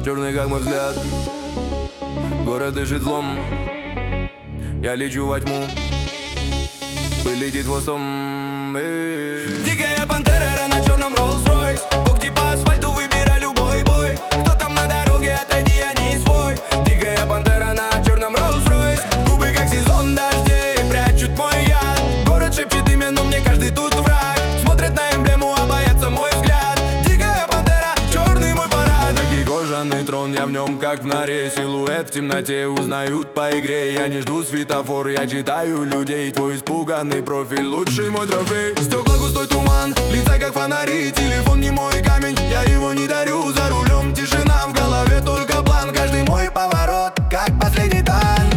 черный как мой взгляд. Город дышит злом, я лечу во тьму, пыль летит хвостом. Дикая пантера на черном Rolls-Royce. Когти по асфальту, выбирай любой бой. Кто там на дороге, отойди, я не свой. Дикая пантера на черном Rolls-Royce. Губы как сезон дождей прячут мой яд. Город шепчет имя, но мне каждый тут враг. Смотрят на эмблему, а боятся мой взгляд. Дикая пантера, черный мой парад. Такой кожаный трон, я в нем как в норе. Силуэт в темноте узнают по игре. Я не жду светофор, я читаю людей. Твой испуганный профиль, лучший мой трофей. Стекла густой туман, лица как фонари. Телефон не мой камень, я его не дарю. За рулем тишина, в голове только план. Каждый мой поворот, как последний танк.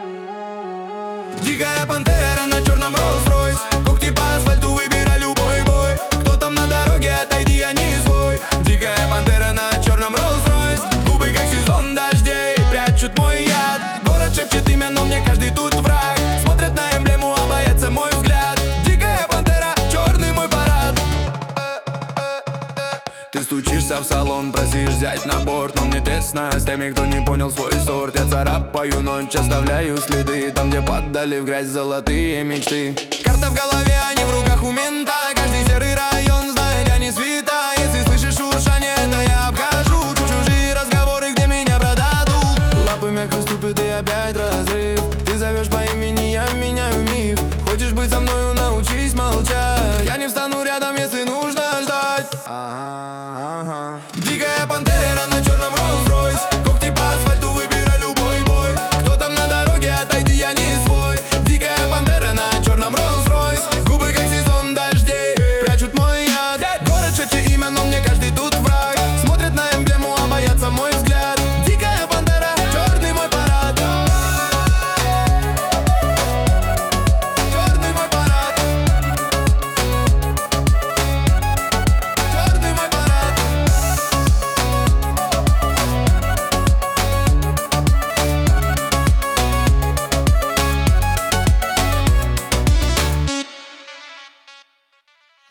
Дикая пантера на черном Rolls-Royce. Когти по асфальту, выбирай любой бой. Кто там на дороге, отойди, я не свой. Дикая пантера на черном Rolls-Royce. Губы как сезон дождей прячут мой яд. Город шепчет имя, но мне каждый тут враг. Смотрят на эмблему, а боятся мой взгляд. Дикая пантера, черный мой парад. Ты стучишься в салон, просишь взять на борт. Но мне тесно с теми, кто не понял свой сорт. Я царапаю ночь, оставляю следы там, где падали в грязь золотые мечты. Карта в голове, а не в руках у мента. Каждый серый район знает, я не свита. Если слышишь шуршание, это я обхожу. Чужие разговоры, где меня продадут. Лапы мягко ступят и опять разрыв. Ты зовешь по имени, я меняю миф. Хочешь быть со мною, научись молчать. Я не встану рядом, если нужно ждать. Дикая пантера на черном Rolls-Royce. Когти по асфальту, выбирай любой бой. Кто там на дороге, отойди, я не свой. Дикая пантера на черном Rolls-Royce. Губы как сезон дождей прячут мой яд. Город шепчет имя, но мне кажется